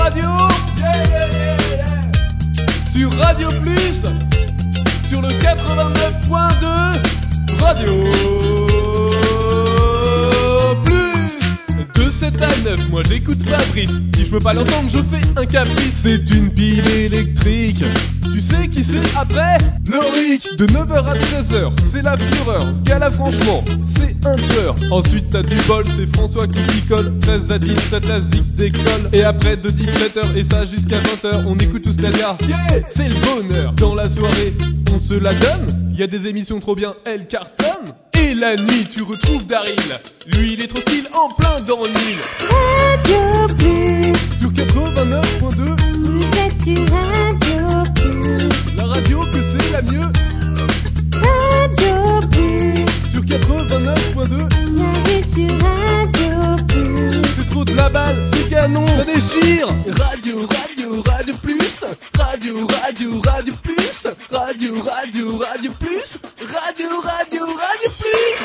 radio, sur Radio Plus, sur le 89.2, Radio Plus. De 7 à 9, moi j'écoute Fabrice. Si je peux pas l'entendre, je fais un caprice. C'est une pile électrique. Tu sais qui c'est après? Loïc. De 9h à 13h, c'est la fureur. Ce gars-là franchement, c'est un tueur. Ensuite t'as du bol, c'est François qui s'y colle. 13 à 17, la zik décolle. Et après de 17h, et ça jusqu'à 20h, on écoute tous Nadia. Yeah, c'est le bonheur. Dans la soirée, on se la donne. Y a des émissions trop bien, elles cartonnent. Et la nuit, tu retrouves Daryl. Lui, il est trop style, en plein dans l'île. Radio Plus. Sur 89.2. Vous êtes sur Radio Plus. La radio que c'est la mieux. Radio Plus. Sur 89.2. Bienvenue sur Radio Plus. C'est trop de la balle, c'est canon, ça déchire. Radio Plus. Radio Plus. Radio Plus. Radio Plus.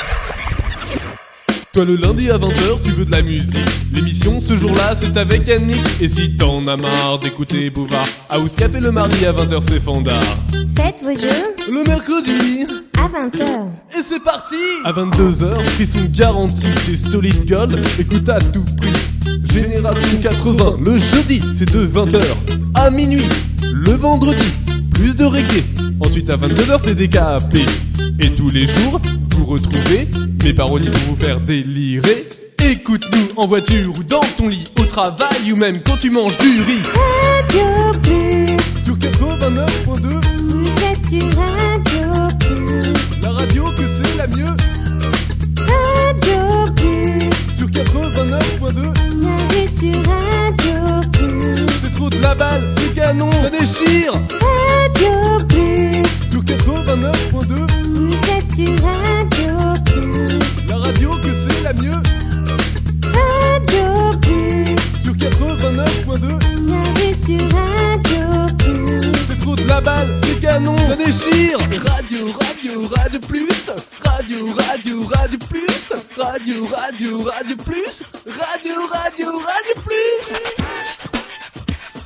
Toi le lundi à 20h tu veux de la musique. L'émission ce jour-là c'est avec Yannick. Et si t'en as marre d'écouter Bouvard, House Café le mardi à 20h c'est Fandard. Faites vos jeux Le mercredi à 20h. et c'est parti. À 22h, frisson garanti, c'est Stolid Gold, écoute à tout prix. Génération 80, le jeudi c'est de 20h à minuit. Le vendredi, plus de reggae. Ensuite à 22h c'est décapé. Et tous les jours, vous retrouvez mes parolies pour vous faire délirer. Écoute-nous en voiture ou dans ton lit, au travail ou même quand tu manges du riz. Radio Plus. Sur 89.2, Vous êtes sur Radio Plus. la radio que c'est la mieux. Radio Plus. Sur 89.2, Bienvenue sur Radio Plus. c'est trop de la balle, c'est canon, ça déchire. Radio Plus. Sur 89.2, Vous êtes sur Radio Plus. la radio que c'est la mieux. Radio Plus. Sur 89.2, Bienvenue sur Radio Plus. c'est trop de la balle, c'est canon, ça déchire. Radio Plus. Radio Plus. Radio Plus. Radio Plus.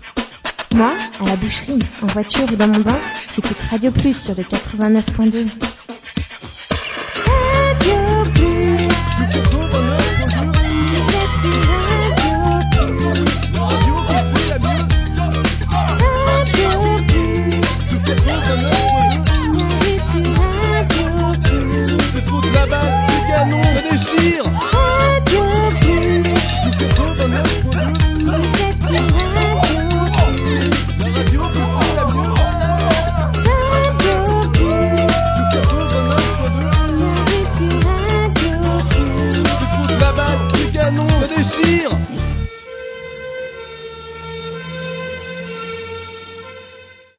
Moi, à la boucherie, en voiture ou dans mon bain, j'écoute Radio Plus sur le 89.2.